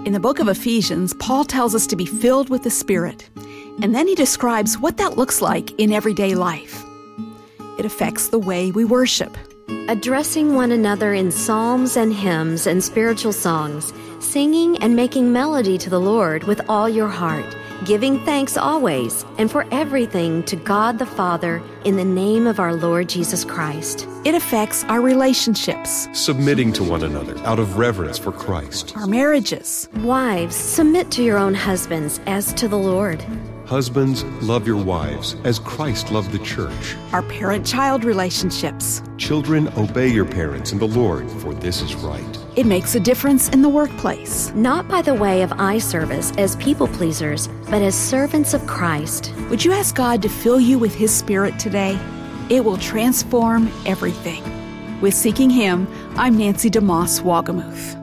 In the book of Ephesians, Paul tells us to be filled with the Spirit, and then he describes what that looks like in everyday life. It affects the way we worship. Addressing one another in psalms and hymns and spiritual songs, singing and making melody to the Lord with all your heart, giving thanks always and for everything to God the Father in the name of our Lord Jesus Christ. It affects our relationships, submitting to one another out of reverence for Christ. our marriages, Wives, submit to your own husbands as to the Lord. Husbands, love your wives as Christ loved the church. our parent-child relationships. Children, obey your parents in the Lord, for this is right. It makes a difference in the workplace. Not by the way of eye service as people pleasers, but as servants of Christ. Would you ask God to fill you with His Spirit today? It will transform everything. With Seeking Him, I'm Nancy DeMoss Wagamuth.